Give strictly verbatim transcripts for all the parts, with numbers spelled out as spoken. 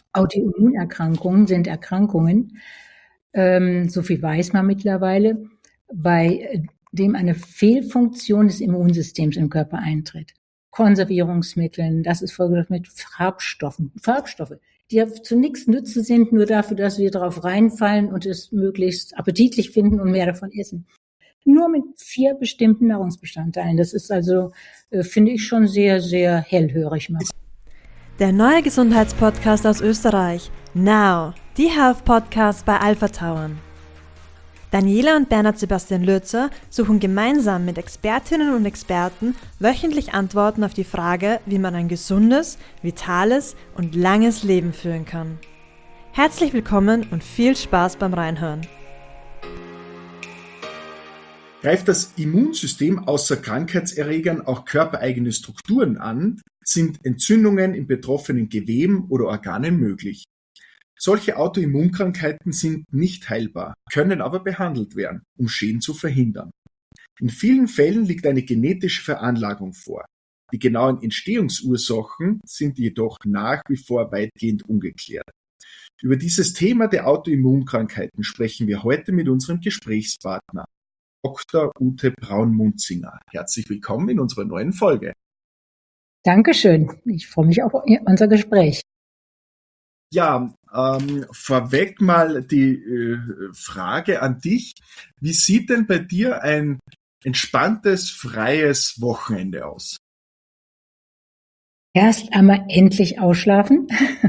Autoimmunerkrankungen sind Erkrankungen, ähm, so viel weiß man mittlerweile, bei dem eine Fehlfunktion des Immunsystems im Körper eintritt. Konservierungsmitteln, das ist folgendes mit Farbstoffen. Farbstoffe, die ja zu nichts nütze sind, nur dafür, dass wir darauf reinfallen und es möglichst appetitlich finden und mehr davon essen. Nur mit vier bestimmten Nahrungsbestandteilen. Das ist also, äh, finde ich, schon sehr, sehr hellhörig. Der neue Gesundheitspodcast aus Österreich. Now, die Health Podcast bei Alpha Tauern. Daniela und Bernhard Sebastian Lürzer suchen gemeinsam mit Expertinnen und Experten wöchentlich Antworten auf die Frage, wie man ein gesundes, vitales und langes Leben führen kann. Herzlich willkommen und viel Spaß beim Reinhören. Greift das Immunsystem außer Krankheitserregern auch körpereigene Strukturen an, sind Entzündungen in betroffenen Geweben oder Organen möglich. Solche Autoimmunkrankheiten sind nicht heilbar, können aber behandelt werden, um Schäden zu verhindern. In vielen Fällen liegt eine genetische Veranlagung vor. Die genauen Entstehungsursachen sind jedoch nach wie vor weitgehend ungeklärt. Über dieses Thema der Autoimmunkrankheiten sprechen wir heute mit unserem Gesprächspartner, Doktor Ute Braun-Munzinger. Herzlich willkommen in unserer neuen Folge. Dankeschön. Ich freue mich auf unser Gespräch. Ja, ähm, vorweg mal die äh, Frage an dich. Wie sieht denn bei dir ein entspanntes, freies Wochenende aus? Erst einmal endlich ausschlafen,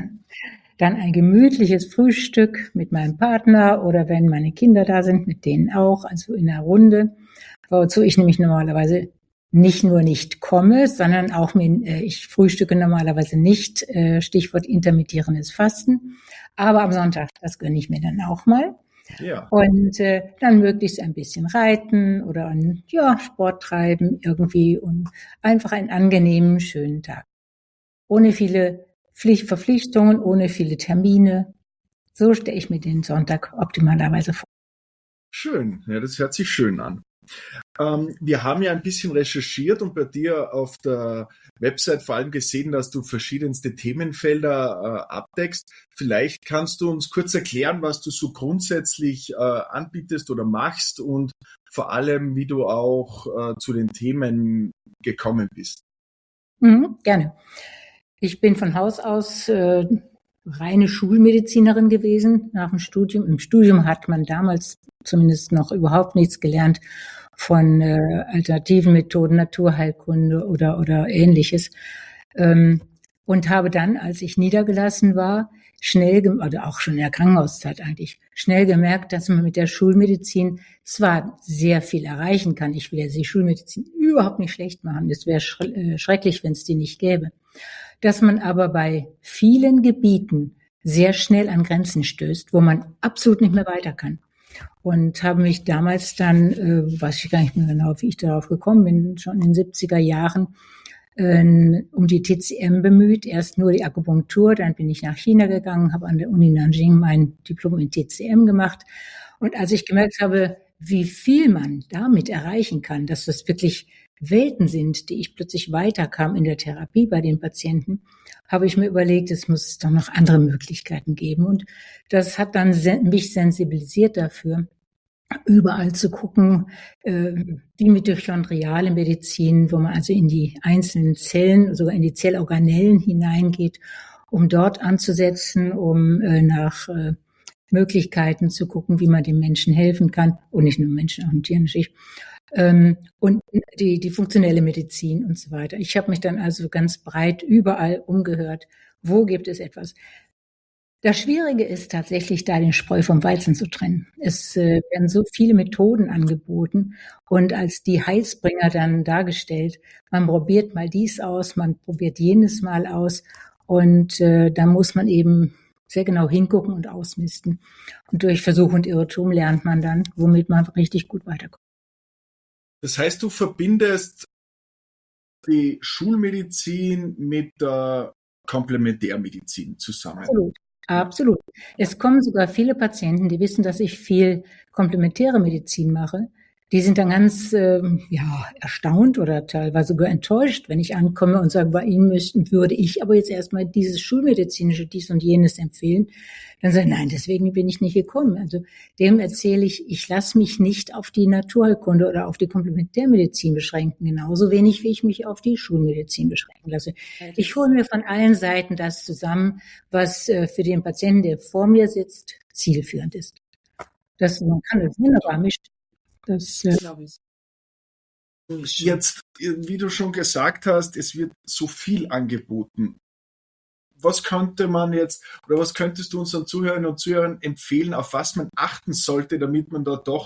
dann ein gemütliches Frühstück mit meinem Partner oder wenn meine Kinder da sind, mit denen auch, also in der Runde, wozu ich nämlich normalerweise nicht nur nicht komme, sondern auch mit, äh, ich frühstücke normalerweise nicht, äh, Stichwort intermittierendes Fasten, aber am Sonntag, das gönne ich mir dann auch mal. Ja. Und äh, dann möglichst ein bisschen reiten oder ein, ja, Sport treiben irgendwie und einfach einen angenehmen, schönen Tag. Ohne viele Pflicht, Verpflichtungen, ohne viele Termine. So stelle ich mir den Sonntag optimalerweise vor. Schön, ja, das hört sich schön an. Ähm, wir haben ja ein bisschen recherchiert und bei dir auf der Website vor allem gesehen, dass du verschiedenste Themenfelder äh, abdeckst. Vielleicht kannst du uns kurz erklären, was du so grundsätzlich äh, anbietest oder machst und vor allem, wie du auch äh, zu den Themen gekommen bist. Mhm, gerne. Ich bin von Haus aus äh, reine Schulmedizinerin gewesen nach dem Studium. Im Studium hat man damals zumindest noch überhaupt nichts gelernt von äh, alternativen Methoden, Naturheilkunde oder oder Ähnliches. Ähm, und habe dann, als ich niedergelassen war, schnell, oder auch schon in der Krankenhauszeit eigentlich, schnell gemerkt, dass man mit der Schulmedizin zwar sehr viel erreichen kann. Ich will ja die Schulmedizin überhaupt nicht schlecht machen. Das wäre schre- äh, schrecklich, wenn es die nicht gäbe. Dass man aber bei vielen Gebieten sehr schnell an Grenzen stößt, wo man absolut nicht mehr weiter kann. Und habe mich damals dann, äh, weiß ich gar nicht mehr genau, wie ich darauf gekommen bin, schon in den siebziger Jahren, äh, um die T C M bemüht. Erst nur die Akupunktur, dann bin ich nach China gegangen, habe an der Uni Nanjing mein Diplom in T C M gemacht. Und als ich gemerkt habe, wie viel man damit erreichen kann, dass das wirklich Welten sind, die ich plötzlich weiterkam in der Therapie bei den Patienten, habe ich mir überlegt, es muss doch noch andere Möglichkeiten geben. Und das hat dann mich sensibilisiert dafür, überall zu gucken, äh, die mitochondriale Medizin, wo man also in die einzelnen Zellen, sogar in die Zellorganellen hineingeht, um dort anzusetzen, um äh, nach äh, Möglichkeiten zu gucken, wie man den Menschen helfen kann. Und nicht nur Menschen, auch Tieren natürlich. Ähm, und die, die funktionelle Medizin und so weiter. Ich habe mich dann also ganz breit überall umgehört. Wo gibt es etwas? Das Schwierige ist tatsächlich, da den Spreu vom Weizen zu trennen. Es äh, werden so viele Methoden angeboten und als die Heilsbringer dann dargestellt. Man probiert mal dies aus, man probiert jenes mal aus und äh, da muss man eben sehr genau hingucken und ausmisten. Und durch Versuch und Irrtum lernt man dann, womit man richtig gut weiterkommt. Das heißt, du verbindest die Schulmedizin mit der Komplementärmedizin zusammen. Absolut. Absolut. Es kommen sogar viele Patienten, die wissen, dass ich viel komplementäre Medizin mache, Die sind dann ganz ähm, ja erstaunt oder teilweise sogar enttäuscht, wenn ich ankomme und sage, bei Ihnen müssten, würde ich aber jetzt erstmal dieses schulmedizinische, dies und jenes empfehlen. Dann sagen, nein, deswegen bin ich nicht gekommen. Also dem erzähle ich, ich lasse mich nicht auf die Naturheilkunde oder auf die Komplementärmedizin beschränken, genauso wenig wie ich mich auf die Schulmedizin beschränken lasse. Ich hole mir von allen Seiten das zusammen, was äh, für den Patienten, der vor mir sitzt, zielführend ist. Das, man kann das wunderbar mischen. Das, äh, Jetzt, wie du schon gesagt hast, es wird so viel angeboten. Was könnte man jetzt, oder was könntest du unseren Zuhörern und Zuhörern empfehlen, auf was man achten sollte, damit man da doch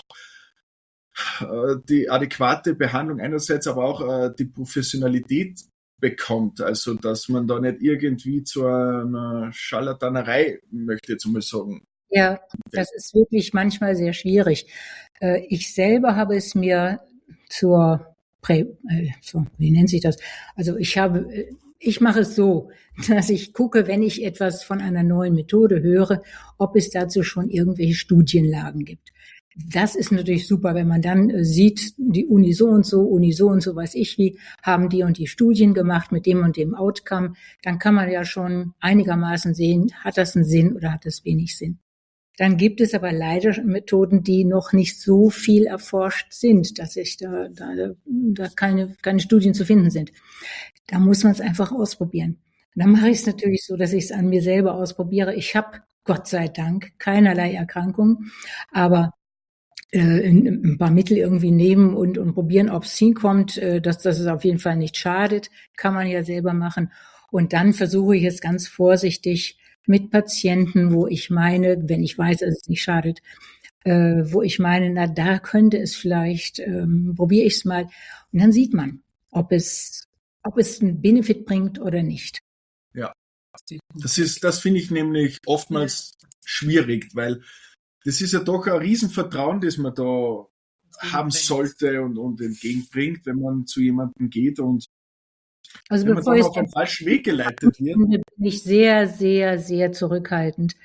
äh, die adäquate Behandlung einerseits, aber auch äh, die Professionalität bekommt, also dass man da nicht irgendwie zu einer Scharlatanerei, möchte ich jetzt mal sagen. Ja, das ist wirklich manchmal sehr schwierig. Äh, ich selber habe es mir zur, Prä, äh, so, wie nennt sich das? Also ich habe, ich mache es so, dass ich gucke, wenn ich etwas von einer neuen Methode höre, ob es dazu schon irgendwelche Studienlagen gibt. Das ist natürlich super, wenn man dann äh, sieht, die Uni so und so, Uni so und so, weiß ich wie, haben die und die Studien gemacht mit dem und dem Outcome. Dann kann man ja schon einigermaßen sehen, hat das einen Sinn oder hat das wenig Sinn. Dann gibt es aber leider Methoden, die noch nicht so viel erforscht sind, dass ich da, da, da keine, keine Studien zu finden sind. Da muss man es einfach ausprobieren. Und dann mache ich es natürlich so, dass ich es an mir selber ausprobiere. Ich habe, Gott sei Dank, keinerlei Erkrankungen, aber äh, ein paar Mittel irgendwie nehmen und, und probieren, ob es hinkommt, äh, dass, dass es auf jeden Fall nicht schadet, kann man ja selber machen. Und dann versuche ich es ganz vorsichtig mit Patienten, wo ich meine, wenn ich weiß, dass es nicht schadet, äh, wo ich meine, na, da könnte es vielleicht, ähm, probiere ich es mal. Und dann sieht man, ob es, ob es einen Benefit bringt oder nicht. Ja, das ist, das finde ich nämlich oftmals ja. schwierig, weil das ist ja doch ein Riesenvertrauen, das man da haben sollte und, und entgegenbringt, wenn man zu jemandem geht und also wenn bevor man dann auf einen falschen Weg geleitet wird. Bin ich sehr, sehr, sehr zurückhaltend.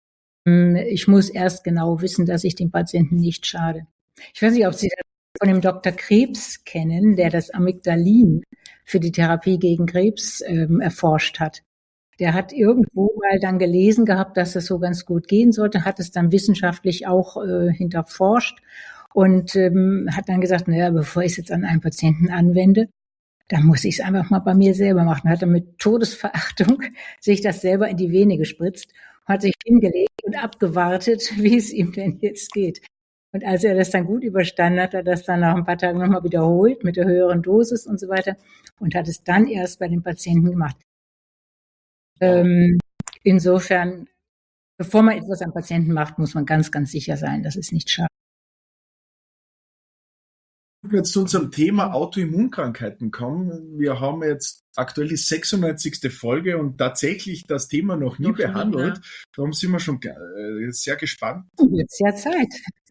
Ich muss erst genau wissen, dass ich dem Patienten nicht schade. Ich weiß nicht, ob Sie das von dem Doktor Krebs kennen, der das Amygdalin für die Therapie gegen Krebs ähm, erforscht hat. Der hat irgendwo mal dann gelesen gehabt, dass es so ganz gut gehen sollte, hat es dann wissenschaftlich auch äh, hinterforscht und ähm, hat dann gesagt, naja, bevor ich es jetzt an einen Patienten anwende, da muss ich es einfach mal bei mir selber machen. Hat er mit Todesverachtung sich das selber in die Vene gespritzt, hat sich hingelegt und abgewartet, wie es ihm denn jetzt geht. Und als er das dann gut überstanden hat, hat er das dann nach ein paar Tagen nochmal wiederholt mit der höheren Dosis und so weiter und hat es dann erst bei den Patienten gemacht. Ähm, insofern, bevor man etwas am Patienten macht, muss man ganz, ganz sicher sein, dass es nicht schadet. Wenn wir jetzt zu unserem Thema Autoimmunkrankheiten kommen, wir haben jetzt aktuell die sechsundneunzigste Folge und tatsächlich das Thema noch nie noch behandelt. Nie, ja. Darum sind wir schon äh, sehr gespannt. Jetzt ja Zeit.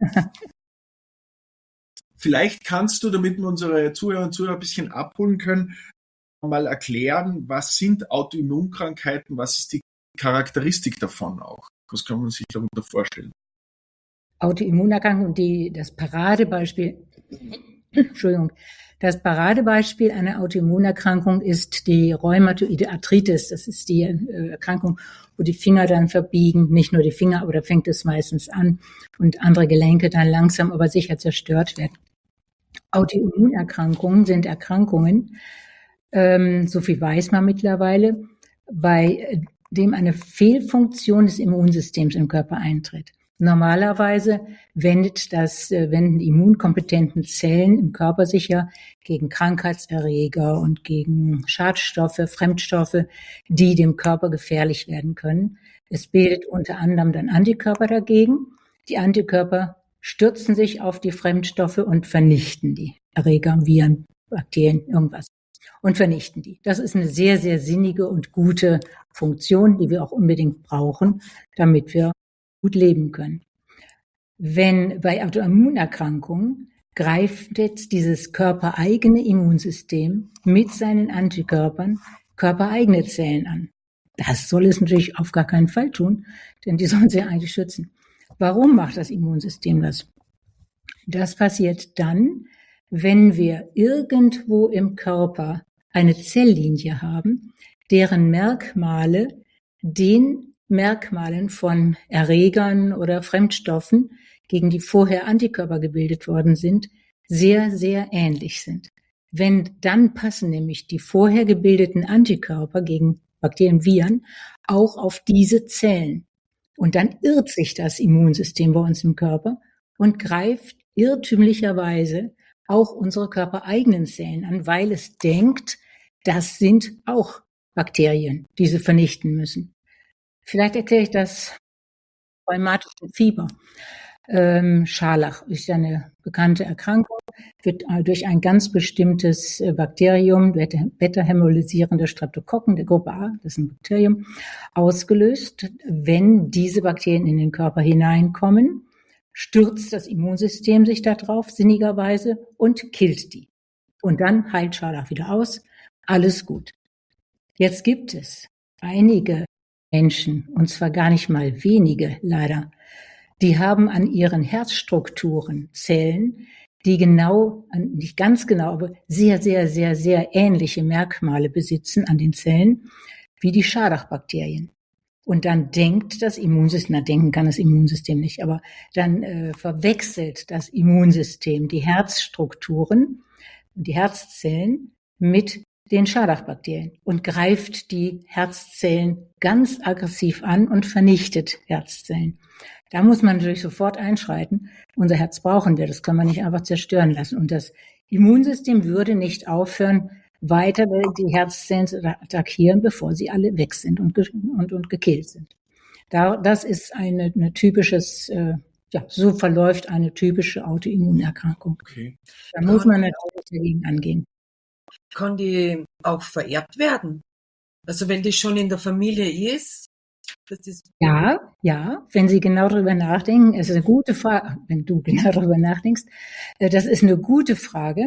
Vielleicht kannst du, damit wir unsere Zuhörer und Zuhörer ein bisschen abholen können, mal erklären, was sind Autoimmunkrankheiten, was ist die Charakteristik davon auch? Was kann man sich darunter vorstellen? Autoimmunerkrankung, die, das Paradebeispiel, Entschuldigung, das Paradebeispiel einer Autoimmunerkrankung ist die rheumatoide Arthritis. Das ist die äh, Erkrankung, wo die Finger dann verbiegen, nicht nur die Finger, aber da fängt es meistens an und andere Gelenke dann langsam aber sicher zerstört werden. Autoimmunerkrankungen sind Erkrankungen, ähm, so viel weiß man mittlerweile, bei dem eine Fehlfunktion des Immunsystems im Körper eintritt. Normalerweise wendet das, wenden die immunkompetenten Zellen im Körper sich ja gegen Krankheitserreger und gegen Schadstoffe, Fremdstoffe, die dem Körper gefährlich werden können. Es bildet unter anderem dann Antikörper dagegen. Die Antikörper stürzen sich auf die Fremdstoffe und vernichten die Erreger, Viren, Bakterien, irgendwas. Und vernichten die. Das ist eine sehr, sehr sinnige und gute Funktion, die wir auch unbedingt brauchen, damit wir gut leben können. Wenn bei Autoimmunerkrankungen greift jetzt dieses körpereigene Immunsystem mit seinen Antikörpern körpereigene Zellen an. Das soll es natürlich auf gar keinen Fall tun, denn die sollen sie eigentlich schützen. Warum macht das Immunsystem das? Das passiert dann, wenn wir irgendwo im Körper eine Zelllinie haben, deren Merkmale den Merkmalen von Erregern oder Fremdstoffen, gegen die vorher Antikörper gebildet worden sind, sehr, sehr ähnlich sind. Wenn dann passen nämlich die vorher gebildeten Antikörper gegen Bakterien, Viren auch auf diese Zellen. Und dann irrt sich das Immunsystem bei uns im Körper und greift irrtümlicherweise auch unsere körpereigenen Zellen an, weil es denkt, das sind auch Bakterien, die sie vernichten müssen. Vielleicht erkläre ich das rheumatische Fieber. Ähm, Scharlach ist ja eine bekannte Erkrankung, wird durch ein ganz bestimmtes Bakterium, beta-hämolysierende Streptokokken der Gruppe A, das ist ein Bakterium, ausgelöst. Wenn diese Bakterien in den Körper hineinkommen, stürzt das Immunsystem sich da drauf, sinnigerweise, und killt die. Und dann heilt Scharlach wieder aus, alles gut. Jetzt gibt es einige Menschen, und zwar gar nicht mal wenige leider, die haben an ihren Herzstrukturen Zellen, die genau, nicht ganz genau, aber sehr, sehr, sehr, sehr ähnliche Merkmale besitzen an den Zellen wie die Scharlach-Bakterien. Und dann denkt das Immunsystem, na denken kann das Immunsystem nicht, aber dann äh, verwechselt das Immunsystem die Herzstrukturen, die Herzzellen mit den Scharlach-Bakterien und greift die Herzzellen ganz aggressiv an und vernichtet Herzzellen. Da muss man natürlich sofort einschreiten. Unser Herz brauchen wir, das kann man nicht einfach zerstören lassen. Und das Immunsystem würde nicht aufhören, weiter die Herzzellen zu attackieren, bevor sie alle weg sind und, und, und gekillt sind. Da, das ist eine, eine typisches, äh, ja, so verläuft eine typische Autoimmunerkrankung. Okay. Da muss man natürlich dagegen angehen. Kann die auch vererbt werden? Also wenn die schon in der Familie ist? Das ist ja, ja, wenn Sie genau darüber nachdenken, es ist eine gute Frage, wenn du genau darüber nachdenkst, das ist eine gute Frage.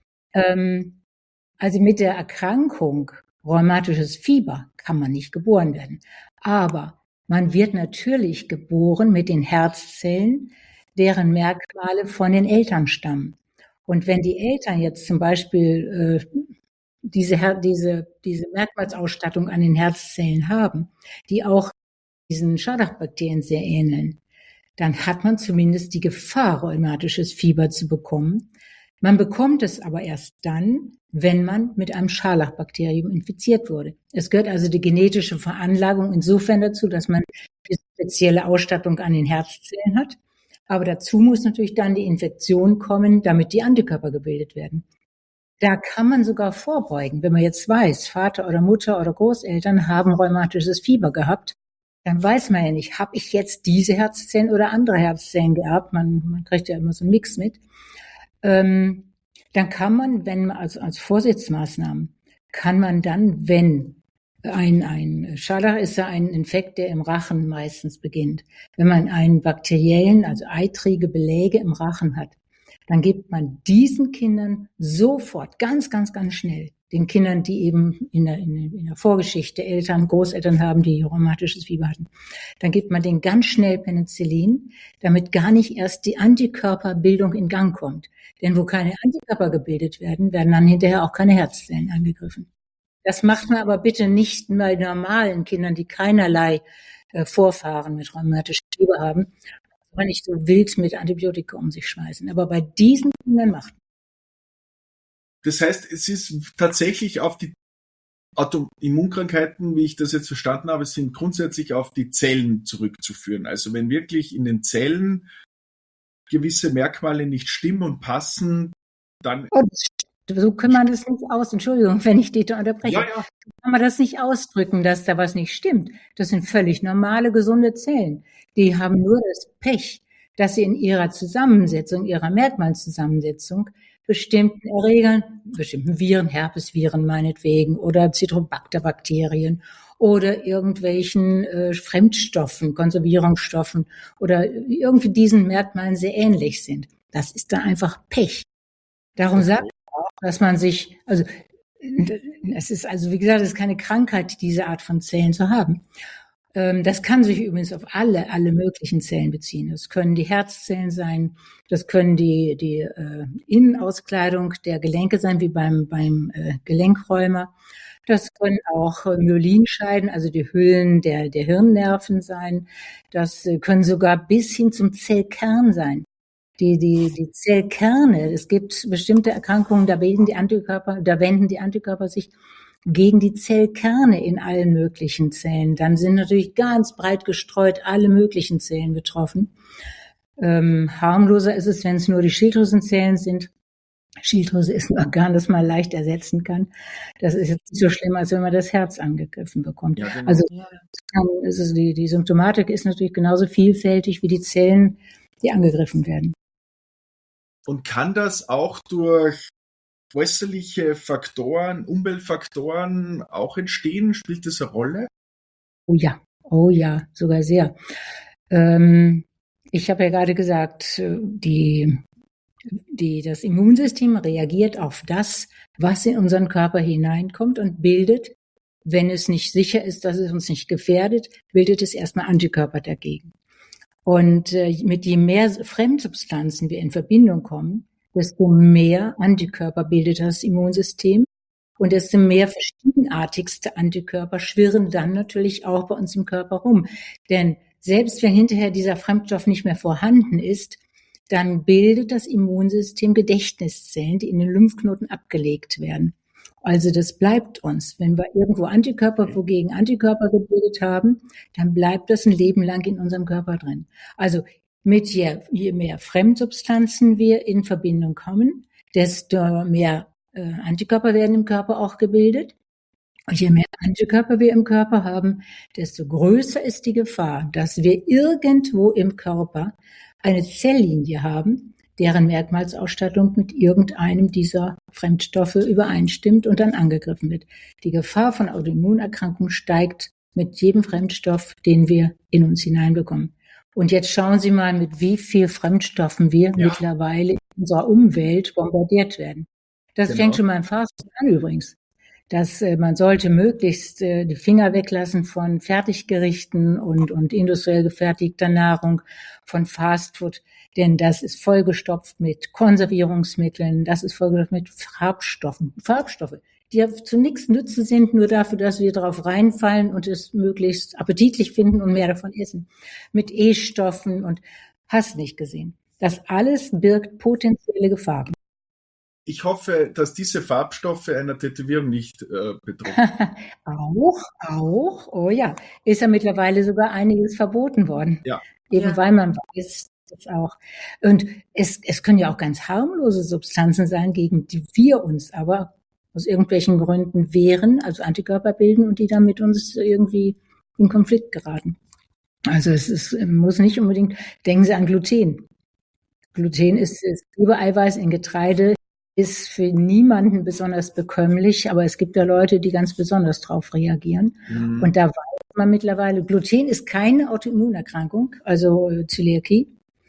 Also mit der Erkrankung rheumatisches Fieber kann man nicht geboren werden. Aber man wird natürlich geboren mit den Herzzellen, deren Merkmale von den Eltern stammen. Und wenn die Eltern jetzt zum Beispiel äh, diese, diese, diese Merkmalsausstattung an den Herzzellen haben, die auch diesen Scharlach-Bakterien sehr ähneln, dann hat man zumindest die Gefahr, rheumatisches Fieber zu bekommen. Man bekommt es aber erst dann, wenn man mit einem Scharlach-Bakterium infiziert wurde. Es gehört also die genetische Veranlagung insofern dazu, dass man eine spezielle Ausstattung an den Herzzellen hat. Aber dazu muss natürlich dann die Infektion kommen, damit die Antikörper gebildet werden. Da kann man sogar vorbeugen. Wenn man jetzt weiß, Vater oder Mutter oder Großeltern haben rheumatisches Fieber gehabt, dann weiß man ja nicht, habe ich jetzt diese Herzzellen oder andere Herzzellen geerbt? Man, man kriegt ja immer so einen Mix mit. Ähm, dann kann man, wenn man also als Vorsichtsmaßnahmen, kann man dann, wenn ein, ein Scharlach ist ja ein Infekt, der im Rachen meistens beginnt. Wenn man einen bakteriellen, also eitrige Beläge im Rachen hat, dann gibt man diesen Kindern sofort, ganz, ganz, ganz schnell, den Kindern, die eben in der, in der Vorgeschichte Eltern, Großeltern haben, die rheumatisches Fieber hatten, dann gibt man denen ganz schnell Penicillin, damit gar nicht erst die Antikörperbildung in Gang kommt. Denn wo keine Antikörper gebildet werden, werden dann hinterher auch keine Herzzellen angegriffen. Das macht man aber bitte nicht bei normalen Kindern, die keinerlei äh, Vorfahren mit rheumatischem Fieber haben, aber nicht so wild mit Antibiotika um sich schmeißen. Aber bei diesen Kindern macht man. Das heißt, es ist tatsächlich auf die Autoimmunkrankheiten, wie ich das jetzt verstanden habe, sind grundsätzlich auf die Zellen zurückzuführen. Also wenn wirklich in den Zellen gewisse Merkmale nicht stimmen und passen, dann... Oh, so kann man das nicht aus, Entschuldigung, wenn ich dich da unterbreche. Ja, ja. Kann man das nicht ausdrücken, dass da was nicht stimmt. Das sind völlig normale, gesunde Zellen. Die haben nur das Pech, dass sie in ihrer Zusammensetzung, ihrer Merkmalzusammensetzung bestimmten Erregern, bestimmten Viren, Herpesviren meinetwegen oder Citrobacter-Bakterien oder irgendwelchen äh, Fremdstoffen, Konservierungsstoffen oder irgendwie diesen Merkmalen sehr ähnlich sind. Das ist da einfach Pech. Darum sagt er auch, dass man sich, also es ist also wie gesagt, es ist keine Krankheit, diese Art von Zellen zu haben. Das kann sich übrigens auf alle, alle möglichen Zellen beziehen. Das können die Herzzellen sein, das können die, die äh, Innenauskleidung der Gelenke sein, wie beim, beim äh, Gelenkräumer. Das können auch äh, Myelinscheiden, also die Hüllen der, der Hirnnerven sein. Das äh, können sogar bis hin zum Zellkern sein. Die, die, die Zellkerne, es gibt bestimmte Erkrankungen, da bilden die Antikörper, da wenden die Antikörper sich gegen die Zellkerne in allen möglichen Zellen. Dann sind natürlich ganz breit gestreut alle möglichen Zellen betroffen. Ähm, harmloser ist es, wenn es nur die Schilddrüsenzellen sind. Schilddrüse ist ein Organ, das man leicht ersetzen kann. Das ist jetzt nicht so schlimm, als wenn man das Herz angegriffen bekommt. Ja, genau. Also es ist die, die Symptomatik ist natürlich genauso vielfältig wie die Zellen, die angegriffen werden. Und kann das auch durch äußerliche Faktoren, Umweltfaktoren auch entstehen? Spielt das eine Rolle? Oh ja, oh ja, sogar sehr. Ähm, ich habe ja gerade gesagt, die, die, das Immunsystem reagiert auf das, was in unseren Körper hineinkommt und bildet, wenn es nicht sicher ist, dass es uns nicht gefährdet, bildet es erstmal Antikörper dagegen. Und äh, mit je mehr Fremdsubstanzen wir in Verbindung kommen, desto mehr Antikörper bildet das Immunsystem und desto mehr verschiedenartigste Antikörper schwirren dann natürlich auch bei uns im Körper rum. Denn selbst wenn hinterher dieser Fremdstoff nicht mehr vorhanden ist, dann bildet das Immunsystem Gedächtniszellen, die in den Lymphknoten abgelegt werden. Also das bleibt uns. Wenn wir irgendwo Antikörper wogegen Antikörper gebildet haben, dann bleibt das ein Leben lang in unserem Körper drin. Also mit je, je mehr Fremdsubstanzen wir in Verbindung kommen, desto mehr äh, Antikörper werden im Körper auch gebildet. Und je mehr Antikörper wir im Körper haben, desto größer ist die Gefahr, dass wir irgendwo im Körper eine Zelllinie haben, deren Merkmalsausstattung mit irgendeinem dieser Fremdstoffe übereinstimmt und dann angegriffen wird. Die Gefahr von Autoimmunerkrankungen steigt mit jedem Fremdstoff, den wir in uns hineinbekommen. Und jetzt schauen Sie mal, mit wie viel Fremdstoffen wir ja. mittlerweile in unserer Umwelt bombardiert werden. Das genau. fängt schon beim Fastfood an übrigens. Dass äh, man sollte möglichst äh, die Finger weglassen von Fertiggerichten und, und industriell gefertigter Nahrung, von Fastfood, denn das ist vollgestopft mit Konservierungsmitteln, das ist vollgestopft mit Farbstoffen, Farbstoffe, die ja zu nichts nützen sind, nur dafür, dass wir darauf reinfallen und es möglichst appetitlich finden und mehr davon essen. Mit E-Stoffen und hast nicht gesehen. Das alles birgt potenzielle Gefahren. Ich hoffe, dass diese Farbstoffe einer Tätowierung nicht äh, betroffen sind. Auch, auch, oh ja, ist ja mittlerweile sogar einiges verboten worden. Ja. Eben ja. weil man weiß, das auch. Und es, es können ja auch ganz harmlose Substanzen sein, gegen die wir uns aber aus irgendwelchen Gründen wehren, also Antikörper bilden und die dann mit uns irgendwie in Konflikt geraten. Also es ist, muss nicht unbedingt, denken Sie an Gluten. Gluten ist, ist Übereiweiß in Getreide, ist für niemanden besonders bekömmlich, aber es gibt ja Leute, die ganz besonders drauf reagieren. Mhm. Und da weiß man mittlerweile, Gluten ist keine Autoimmunerkrankung, also Zöliakie.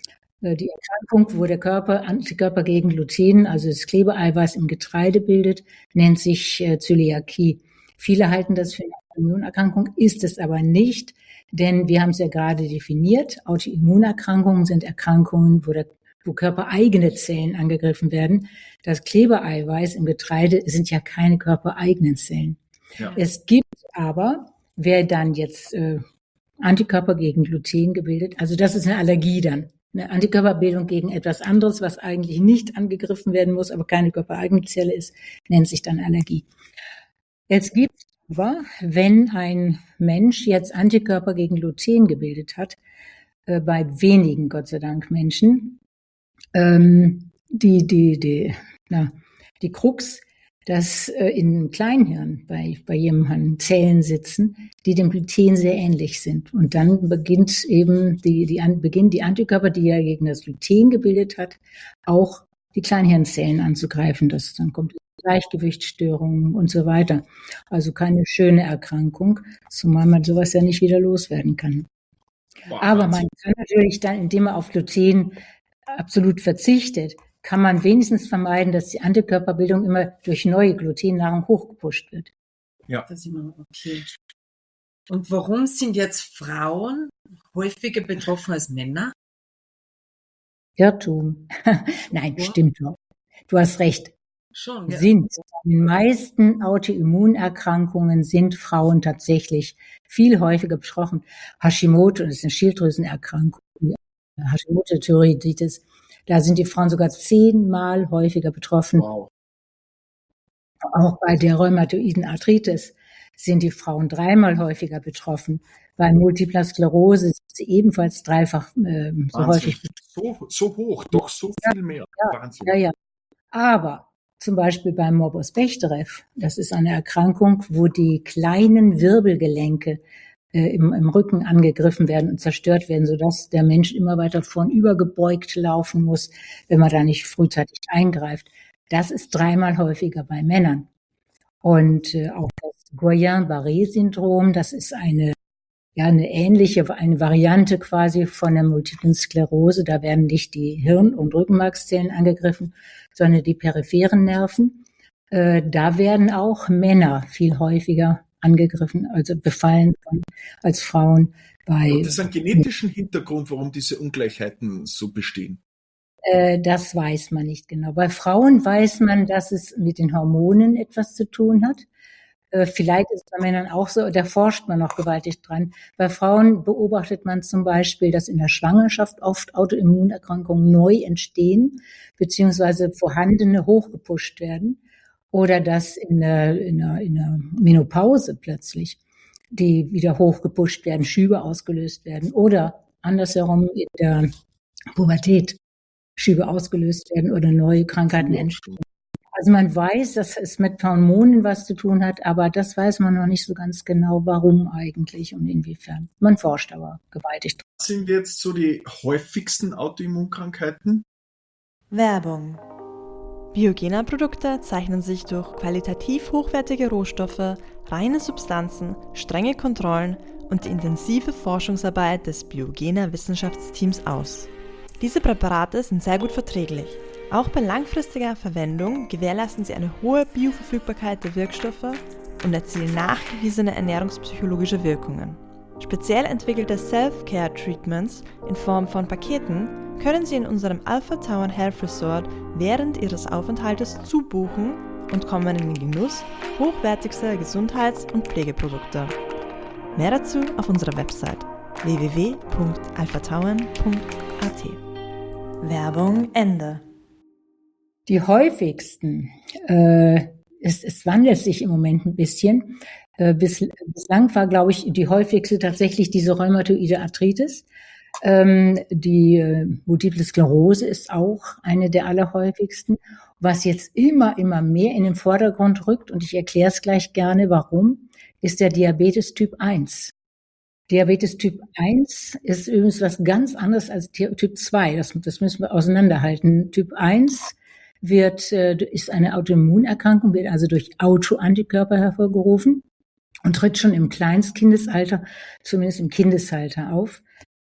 Die Erkrankung, wo der Körper Antikörper gegen Gluten, also das Klebeeiweiß im Getreide bildet, nennt sich Zöliakie. Viele halten das für eine Autoimmunerkrankung, ist es aber nicht, denn wir haben es ja gerade definiert. Autoimmunerkrankungen sind Erkrankungen, wo der wo körpereigene Zellen angegriffen werden. Das Klebeeiweiß im Getreide sind ja keine körpereigenen Zellen. Ja. Es gibt aber, wer dann jetzt äh, Antikörper gegen Gluten gebildet, also das ist eine Allergie dann, eine Antikörperbildung gegen etwas anderes, was eigentlich nicht angegriffen werden muss, aber keine körpereigene Zelle ist, nennt sich dann Allergie. Jetzt gibt es aber, wenn ein Mensch jetzt Antikörper gegen Gluten gebildet hat, äh, bei wenigen, Gott sei Dank, Menschen, Ähm, die, die, die, na, die Krux, dass äh, im Kleinhirn bei, bei jemandem Zellen sitzen, die dem Gluten sehr ähnlich sind. Und dann beginnt eben die, die, an, beginnen die Antikörper, die er gegen das Gluten gebildet hat, auch die Kleinhirnzellen anzugreifen. Das, dann kommt Gleichgewichtsstörungen und so weiter. Also keine schöne Erkrankung, zumal man sowas ja nicht wieder loswerden kann. Boah, aber man kann natürlich dann, indem man auf Gluten absolut verzichtet, kann man wenigstens vermeiden, dass die Antikörperbildung immer durch neue Glutennahrung hochgepusht wird. Ja. Das ist immer okay. Und warum sind jetzt Frauen häufiger betroffen als Männer? Irrtum. Nein, Ja. stimmt doch. Du hast recht. Schon, ja. Sind. In den meisten Autoimmunerkrankungen sind Frauen tatsächlich viel häufiger betroffen. Hashimoto, das ist eine Schilddrüsenerkrankung, Hashimoto-Thyreoiditis, da sind die Frauen sogar zehnmal häufiger betroffen. Wow. Auch bei der rheumatoiden Arthritis sind die Frauen dreimal häufiger betroffen. Bei Multipler Sklerose sind sie ebenfalls dreifach äh, so Wahnsinn. häufig. So, so hoch, doch so viel mehr. Ja, Wahnsinn. ja, ja. Aber zum Beispiel beim Morbus Bechterew, das ist eine Erkrankung, wo die kleinen Wirbelgelenke äh, im, im Rücken angegriffen werden und zerstört werden, sodass der Mensch immer weiter vornüber gebeugt laufen muss, wenn man da nicht frühzeitig eingreift. Das ist dreimal häufiger bei Männern. Und äh, auch das Guillain-Barré-Syndrom, das ist eine, ja, eine ähnliche, eine Variante quasi von der Multiplen Sklerose. Da werden nicht die Hirn- und Rückenmarkszellen angegriffen, sondern die peripheren Nerven. Äh, da werden auch Männer viel häufiger angegriffen, also befallen von, als Frauen. Bei, Und das ist ein genetischen Hintergrund, warum diese Ungleichheiten so bestehen. Äh, das weiß man nicht genau. Bei Frauen weiß man, dass es mit den Hormonen etwas zu tun hat. Äh, vielleicht ist es bei Männern auch so, da forscht man noch gewaltig dran. Bei Frauen beobachtet man zum Beispiel, dass in der Schwangerschaft oft Autoimmunerkrankungen neu entstehen, beziehungsweise vorhandene hochgepusht werden. Oder dass in der, in der, in der Menopause plötzlich die wieder hochgepusht werden, Schübe ausgelöst werden. Oder andersherum in der Pubertät Schübe ausgelöst werden oder neue Krankheiten entstehen. Also man weiß, dass es mit Hormonen was zu tun hat, aber das weiß man noch nicht so ganz genau, warum eigentlich und inwiefern. Man forscht aber gewaltig. Was sind jetzt so die häufigsten Autoimmunkrankheiten? Werbung. Biogena-Produkte zeichnen sich durch qualitativ hochwertige Rohstoffe, reine Substanzen, strenge Kontrollen und die intensive Forschungsarbeit des Biogena-Wissenschaftsteams aus. Diese Präparate sind sehr gut verträglich. Auch bei langfristiger Verwendung gewährleisten sie eine hohe Bioverfügbarkeit der Wirkstoffe und erzielen nachgewiesene ernährungspsychologische Wirkungen. Speziell entwickelte Self-Care-Treatments in Form von Paketen können Sie in unserem Alpha Tauern Health Resort während Ihres Aufenthaltes zubuchen und kommen in den Genuss hochwertigster Gesundheits- und Pflegeprodukte. Mehr dazu auf unserer Website w w w punkt alpha tauern punkt a t. Werbung Ende. Die häufigsten, äh, es, es wandelt sich im Moment ein bisschen. Äh, bis, bislang war, glaube ich, die häufigste tatsächlich diese rheumatoide Arthritis. Ähm, die äh, Multiple Sklerose ist auch eine der allerhäufigsten. Was jetzt immer, immer mehr in den Vordergrund rückt, und ich erkläre es gleich gerne, warum, ist der Diabetes Typ eins. Diabetes Typ eins ist übrigens was ganz anderes als Typ zwei. Das, das müssen wir auseinanderhalten. Typ eins wird, äh, ist eine Autoimmunerkrankung, wird also durch Autoantikörper hervorgerufen und tritt schon im Kleinstkindesalter, zumindest im Kindesalter auf.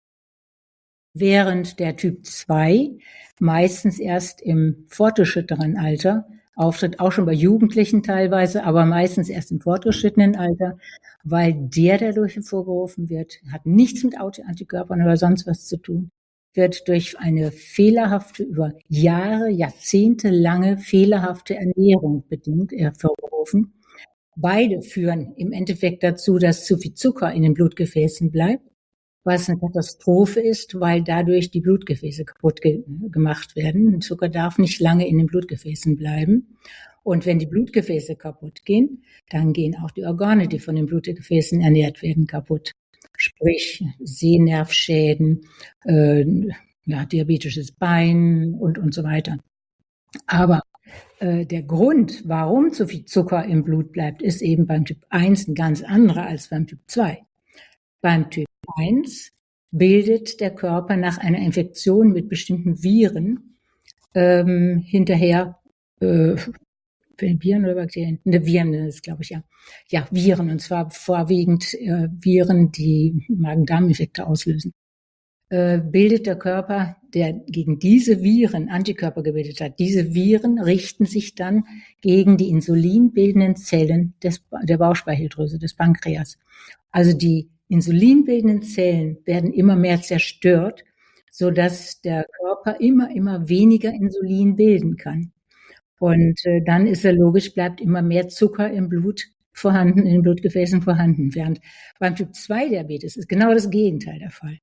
Während der Typ zwei meistens erst im fortgeschrittenen Alter auftritt, auch schon bei Jugendlichen teilweise, aber meistens erst im fortgeschrittenen Alter, weil der, der dadurch hervorgerufen wird, hat nichts mit Autoantikörpern oder sonst was zu tun, wird durch eine fehlerhafte, über Jahre, Jahrzehnte lange fehlerhafte Ernährung bedingt hervorgerufen. Beide führen im Endeffekt dazu, dass zu viel Zucker in den Blutgefäßen bleibt, was eine Katastrophe ist, weil dadurch die Blutgefäße kaputt ge- gemacht werden. Zucker darf nicht lange in den Blutgefäßen bleiben. Und wenn die Blutgefäße kaputt gehen, dann gehen auch die Organe, die von den Blutgefäßen ernährt werden, kaputt. Sprich Sehnervschäden, äh, ja, diabetisches Bein und, und so weiter. Aber äh, der Grund, warum zu viel Zucker im Blut bleibt, ist eben beim Typ eins ein ganz anderer als beim Typ zwei. Beim Typ eins bildet der Körper nach einer Infektion mit bestimmten Viren ähm, hinterher äh, Viren oder Bakterien? Ne, Viren ist, glaube ich, ja. Ja, Viren, und zwar vorwiegend äh, Viren, die Magen-Darm-Infekte auslösen. Äh, bildet der Körper der gegen diese Viren Antikörper gebildet hat, diese Viren richten sich dann gegen die insulinbildenden Zellen des, der Bauchspeicheldrüse, des Pankreas. Also die insulinbildenden Zellen werden immer mehr zerstört, so dass der Körper immer, immer weniger Insulin bilden kann. Und äh, dann ist ja logisch, bleibt immer mehr Zucker im Blut vorhanden, in den Blutgefäßen vorhanden. Während beim Typ zwei Diabetes ist genau das Gegenteil der Fall.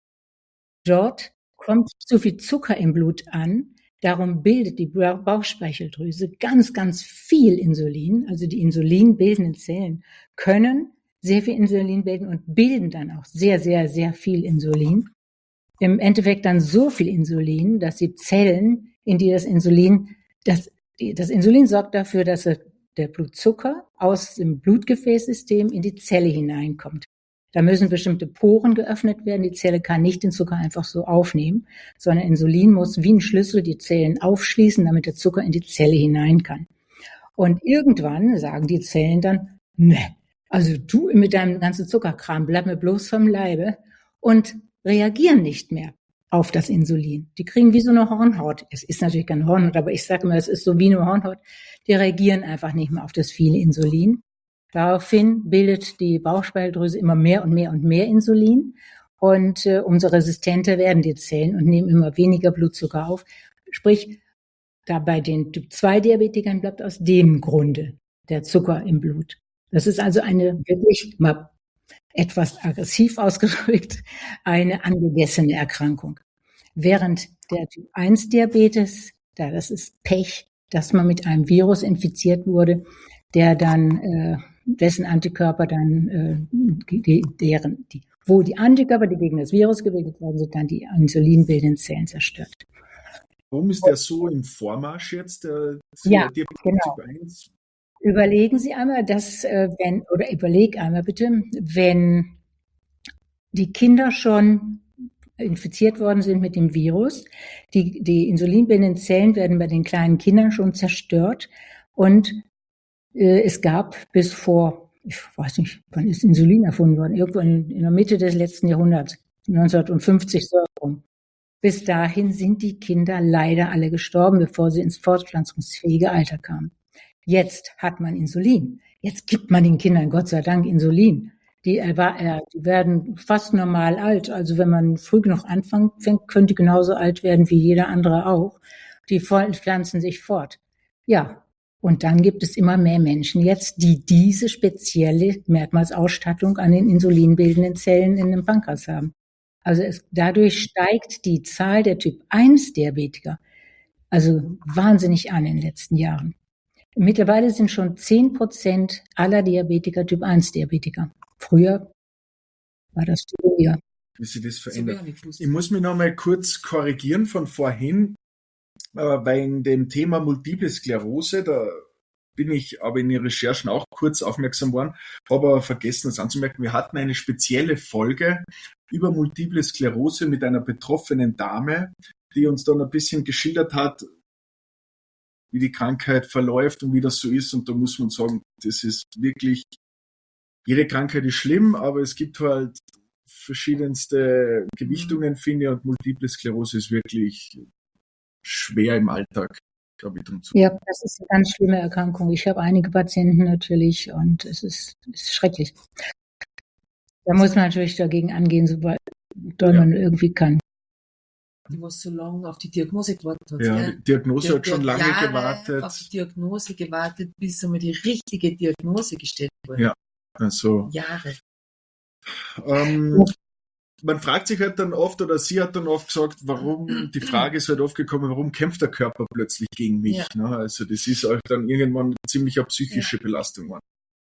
Dort kommt zu viel Zucker im Blut an, darum bildet die Bauchspeicheldrüse ganz, ganz viel Insulin. Also die insulinbildenden Zellen können sehr viel Insulin bilden und bilden dann auch sehr, sehr, sehr viel Insulin. Im Endeffekt dann so viel Insulin, dass die Zellen, in die das Insulin, das, das Insulin sorgt dafür, dass der Blutzucker aus dem Blutgefäßsystem in die Zelle hineinkommt. Da müssen bestimmte Poren geöffnet werden. Die Zelle kann nicht den Zucker einfach so aufnehmen, sondern Insulin muss wie ein Schlüssel die Zellen aufschließen, damit der Zucker in die Zelle hinein kann. Und irgendwann sagen die Zellen dann, ne, also du mit deinem ganzen Zuckerkram, bleib mir bloß vom Leibe, und reagieren nicht mehr auf das Insulin. Die kriegen wie so eine Hornhaut. Es ist natürlich keine Hornhaut, aber ich sage immer, es ist so wie eine Hornhaut. Die reagieren einfach nicht mehr auf das viele Insulin. Daraufhin bildet die Bauchspeicheldrüse immer mehr und mehr und mehr Insulin. Und äh, umso resistenter werden die Zellen und nehmen immer weniger Blutzucker auf. Sprich, da bei den Typ zwei Diabetikern bleibt aus dem Grunde der Zucker im Blut. Das ist also eine wirklich mal etwas aggressiv ausgedrückt, eine angegessene Erkrankung. Während der Typ eins Diabetes, da das ist Pech, dass man mit einem Virus infiziert wurde, der dann, äh, dessen Antikörper dann, äh, die, deren, die, wo die Antikörper, die gegen das Virus gebildet worden sind, dann die insulinbildenden Zellen zerstört. Warum ist der so im Vormarsch jetzt, der, ja, der genau. Typ eins? Überlegen Sie einmal, dass, äh, wenn, oder überleg einmal bitte, wenn die Kinder schon infiziert worden sind mit dem Virus, die, die insulinbildenden Zellen werden bei den kleinen Kindern schon zerstört und äh, es gab bis vor, ich weiß nicht, wann ist Insulin erfunden worden? Irgendwo in, in der Mitte des letzten Jahrhunderts, neunzehnhundertfünfzig so rum. Bis dahin sind die Kinder leider alle gestorben, bevor sie ins fortpflanzungsfähige Alter kamen. Jetzt hat man Insulin. Jetzt gibt man den Kindern Gott sei Dank Insulin. Die, äh, die werden fast normal alt. Also wenn man früh genug anfängt, können die genauso alt werden wie jeder andere auch. Die pflanzen sich fort. Ja, und dann gibt es immer mehr Menschen jetzt, die diese spezielle Merkmalsausstattung an den insulinbildenden Zellen in dem Pankreas haben. Also es, dadurch steigt die Zahl der Typ eins Diabetiker also wahnsinnig an in den letzten Jahren. Mittlerweile sind schon zehn Prozent aller Diabetiker Typ eins Diabetiker. Früher war das weniger. Wie sich das verändert. Ich muss mich noch mal kurz korrigieren von vorhin, äh, wegen dem Thema Multiple Sklerose. Da bin ich aber in den Recherchen auch kurz aufmerksam geworden, habe aber vergessen, das anzumerken. Wir hatten eine spezielle Folge über Multiple Sklerose mit einer betroffenen Dame, die uns dann ein bisschen geschildert hat, wie die Krankheit verläuft und wie das so ist. Und da muss man sagen, das ist wirklich, jede Krankheit ist schlimm, aber es gibt halt verschiedenste Gewichtungen, finde ich, und Multiple Sklerose ist wirklich schwer im Alltag, glaube ich, drum zu. Ja, das ist eine ganz schlimme Erkrankung. Ich habe einige Patienten natürlich und es ist, ist schrecklich. Da muss man natürlich dagegen angehen, sobald ja. man irgendwie kann. Die was so lange auf die Diagnose gewartet hat. Ja, die Diagnose die, hat schon lange Jahre gewartet. auf die Diagnose gewartet, bis einmal die richtige Diagnose gestellt wurde. Ja, also. Jahre. Ähm, man fragt sich halt dann oft, oder sie hat dann oft gesagt, warum, die Frage ist halt oft gekommen, warum kämpft der Körper plötzlich gegen mich? Ja. Ne? Also das ist halt dann irgendwann ziemlich eine psychische ja. Belastung. Mann.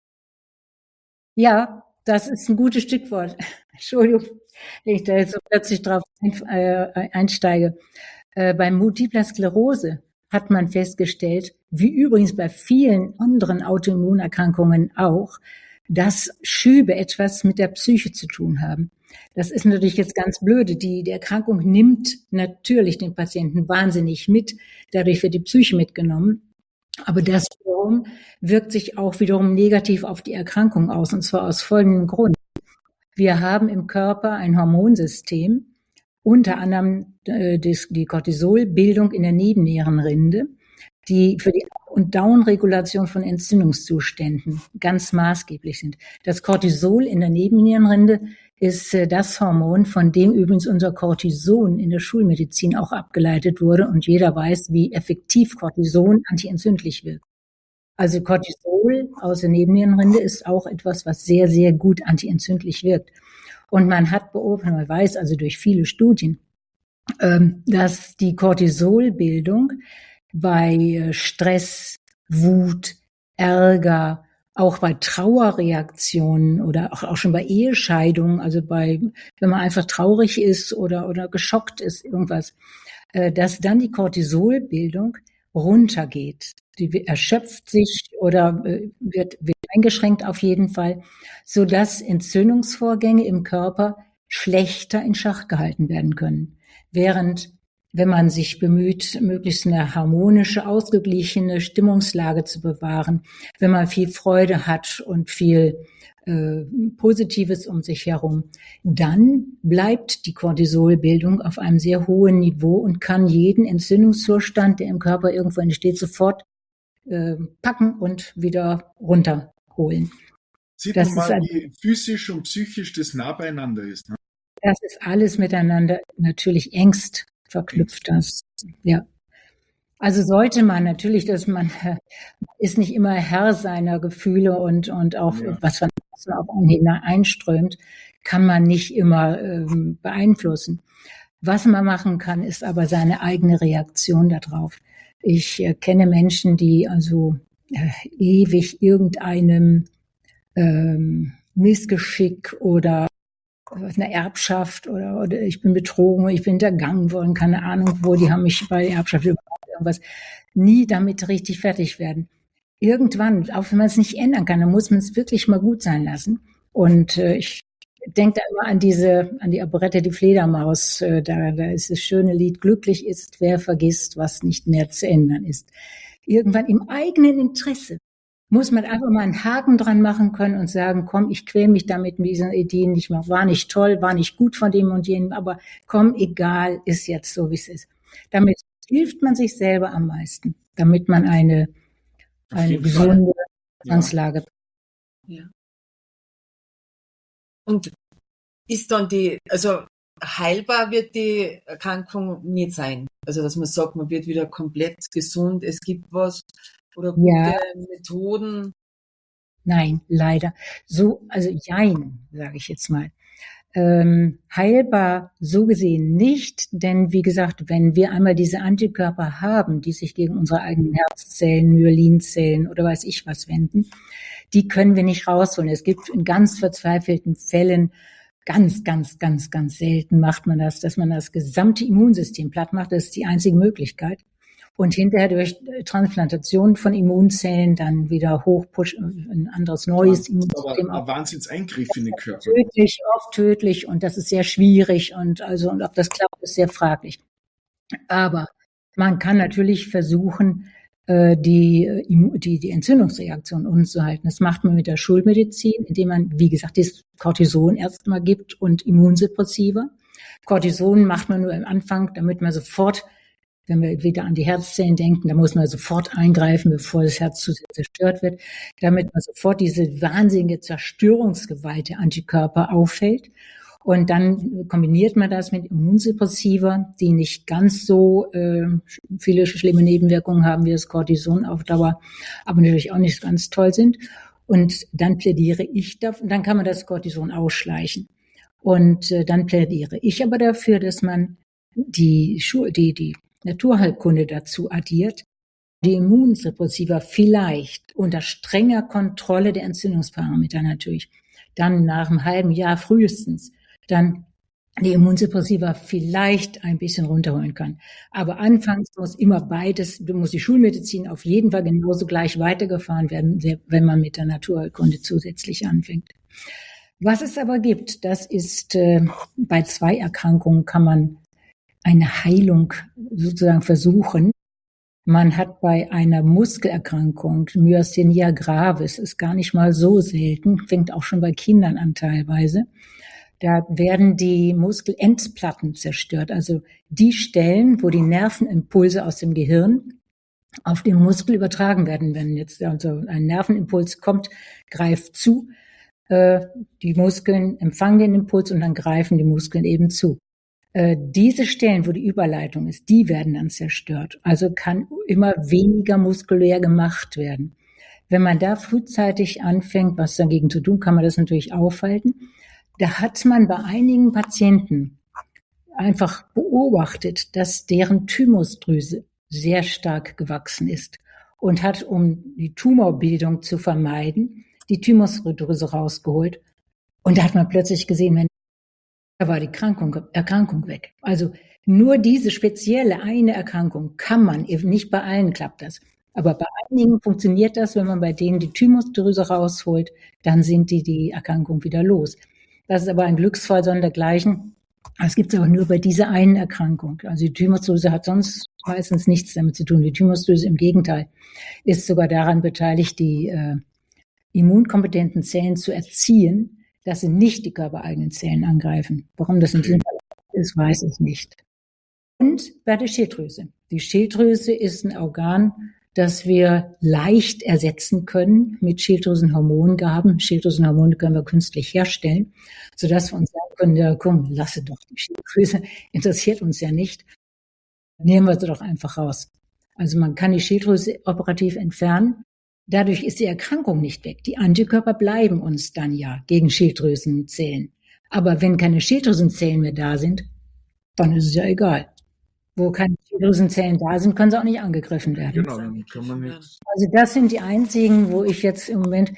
Ja, das ist ein gutes Stichwort. Entschuldigung, wenn ich da jetzt so plötzlich drauf einsteige. Äh, bei Multipler Sklerose hat man festgestellt, wie übrigens bei vielen anderen Autoimmunerkrankungen auch, dass Schübe etwas mit der Psyche zu tun haben. Das ist natürlich jetzt ganz blöde. Die, die Erkrankung nimmt natürlich den Patienten wahnsinnig mit. Dadurch wird die Psyche mitgenommen. Aber das wiederum wirkt sich auch wiederum negativ auf die Erkrankung aus. Und zwar aus folgendem Grund. Wir haben im Körper ein Hormonsystem unter anderem äh, das, die Cortisolbildung in der Nebennierenrinde, die für die Up- und Downregulation von Entzündungszuständen ganz maßgeblich sind. Das Cortisol in der Nebennierenrinde ist äh, das Hormon, von dem übrigens unser Cortison in der Schulmedizin auch abgeleitet wurde. Und jeder weiß, wie effektiv Cortison antientzündlich wirkt. Also Cortisol aus der Nebennierenrinde ist auch etwas, was sehr, sehr gut antientzündlich wirkt. Und man hat beobachtet, man weiß also durch viele Studien, ähm, dass die Cortisolbildung bei Stress, Wut, Ärger, auch bei Trauerreaktionen oder auch, auch schon bei Ehescheidungen, also bei, wenn man einfach traurig ist oder, oder geschockt ist, irgendwas, äh, dass dann die Cortisolbildung runtergeht. Die erschöpft sich oder äh, wird, wird eingeschränkt auf jeden Fall, so dass Entzündungsvorgänge im Körper schlechter in Schach gehalten werden können. Während wenn man sich bemüht, möglichst eine harmonische, ausgeglichene Stimmungslage zu bewahren, wenn man viel Freude hat und viel äh, Positives um sich herum, dann bleibt die Cortisolbildung auf einem sehr hohen Niveau und kann jeden Entzündungszustand, der im Körper irgendwo entsteht, sofort äh, packen und wieder runterholen. Sieht das man mal, ein, wie physisch und psychisch das nah beieinander ist. Ne? Das ist alles miteinander natürlich engst verknüpft das, ja. Also sollte man natürlich, dass man äh, ist nicht immer Herr seiner Gefühle und und auch Ja. was von außen auf einen hineinströmt, kann man nicht immer ähm, beeinflussen. Was man machen kann, ist aber seine eigene Reaktion darauf. Ich äh, kenne Menschen, die also äh, ewig irgendeinem ähm, Missgeschick oder eine Erbschaft oder, oder ich bin betrogen, ich bin hintergangen worden, keine Ahnung wo, die haben mich bei der Erbschaft überhaupt irgendwas, nie damit richtig fertig werden. Irgendwann, auch wenn man es nicht ändern kann, dann muss man es wirklich mal gut sein lassen. Und äh, ich denke da immer an diese, an die Operette Die Fledermaus, äh, da, da ist das schöne Lied, glücklich ist, wer vergisst, was nicht mehr zu ändern ist. Irgendwann im eigenen Interesse muss man einfach mal einen Haken dran machen können und sagen, komm, ich quäl mich damit mit diesen Ideen nicht mehr. War nicht toll, war nicht gut von dem und jenem, aber komm, egal, ist jetzt so, wie es ist. Damit hilft man sich selber am meisten, damit man eine, eine gesunde Ausgangslage. Ja. Und ist dann die, also heilbar wird die Erkrankung nicht sein. Also dass man sagt, man wird wieder komplett gesund, es gibt was. Oder gute ja. Methoden? Nein, leider. So, also jein, sage ich jetzt mal. Ähm, heilbar so gesehen nicht, denn wie gesagt, wenn wir einmal diese Antikörper haben, die sich gegen unsere eigenen Herzzellen, Myelinzellen oder weiß ich was wenden, die können wir nicht rausholen. Es gibt in ganz verzweifelten Fällen, ganz, ganz, ganz, ganz selten macht man das, dass man das gesamte Immunsystem platt macht. Das ist die einzige Möglichkeit. Und hinterher durch Transplantation von Immunzellen dann wieder hochpushen, ein anderes neues ja, Immunsystem. Aber ein Wahnsinnseingriff in den Körper. Tödlich, oft tödlich und das ist sehr schwierig und also und ob das klappt, ist sehr fraglich. Aber man kann natürlich versuchen, die, die, die Entzündungsreaktion umzuhalten. Das macht man mit der Schulmedizin, indem man, wie gesagt, das Cortison erstmal gibt und Immunsuppressiva. Cortison macht man nur am Anfang, damit man sofort, wenn wir wieder an die Herzzellen denken, da muss man sofort eingreifen, bevor das Herz zu sehr zerstört wird, damit man sofort diese wahnsinnige Zerstörungsgewalt der Antikörper auffällt. Und dann kombiniert man das mit Immunsuppressiva, die nicht ganz so äh, viele schlimme Nebenwirkungen haben wie das Cortison auf Dauer, aber natürlich auch nicht ganz toll sind. Und dann plädiere ich dafür, dann kann man das Cortison ausschleichen. Und äh, dann plädiere ich aber dafür, dass man die, die, die Naturheilkunde dazu addiert, die Immunsuppressiva vielleicht unter strenger Kontrolle der Entzündungsparameter natürlich, dann nach einem halben Jahr frühestens, dann die Immunsuppressiva vielleicht ein bisschen runterholen kann. Aber anfangs muss immer beides, muss die Schulmedizin auf jeden Fall genauso gleich weitergefahren werden, wenn man mit der Naturheilkunde zusätzlich anfängt. Was es aber gibt, das ist, äh, bei zwei Erkrankungen kann man eine Heilung sozusagen versuchen. Man hat bei einer Muskelerkrankung, Myasthenia gravis, ist gar nicht mal so selten, fängt auch schon bei Kindern an teilweise, Da werden die Muskelendplatten zerstört, also die Stellen, wo die Nervenimpulse aus dem Gehirn auf den Muskel übertragen werden. Wenn jetzt also ein Nervenimpuls kommt, greift zu, äh, die Muskeln empfangen den Impuls und dann greifen die Muskeln eben zu. Äh, diese Stellen, wo die Überleitung ist, die werden dann zerstört. Also kann immer weniger muskulär gemacht werden. Wenn man da frühzeitig anfängt, was dagegen zu tun, kann man das natürlich aufhalten. Da hat man bei einigen Patienten einfach beobachtet, dass deren Thymusdrüse sehr stark gewachsen ist und hat, um die Tumorbildung zu vermeiden, die Thymusdrüse rausgeholt. Und da hat man plötzlich gesehen, wenn da war die Erkrankung, Erkrankung weg. Also nur diese spezielle eine Erkrankung kann man, nicht bei allen klappt das, aber bei einigen funktioniert das, wenn man bei denen die Thymusdrüse rausholt, dann sind die die Erkrankung wieder los. Das ist aber ein Glücksfall sondergleichen. Das gibt es aber nur bei dieser einen Erkrankung. Also die Thymusdrüse hat sonst meistens nichts damit zu tun. Die Thymusdrüse im Gegenteil ist sogar daran beteiligt, die äh, immunkompetenten Zellen zu erziehen, dass sie nicht die körpereigenen Zellen angreifen. Warum das in diesem Fall ist, weiß ich nicht. Und bei der Schilddrüse. Die Schilddrüse ist ein Organ, das wir leicht ersetzen können mit Schilddrüsenhormongaben. Schilddrüsenhormone können wir künstlich herstellen, sodass wir uns sagen können, ja komm, lasse doch die Schilddrüse, interessiert uns ja nicht. Nehmen wir sie doch einfach raus. Also man kann die Schilddrüse operativ entfernen. Dadurch ist die Erkrankung nicht weg. Die Antikörper bleiben uns dann ja gegen Schilddrüsenzellen. Aber wenn keine Schilddrüsenzellen mehr da sind, dann ist es ja egal. Wo keine Schilddrüsenzellen da sind, können sie auch nicht angegriffen werden. Genau, dann kann man nicht. Also das sind die einzigen, wo ich jetzt im Moment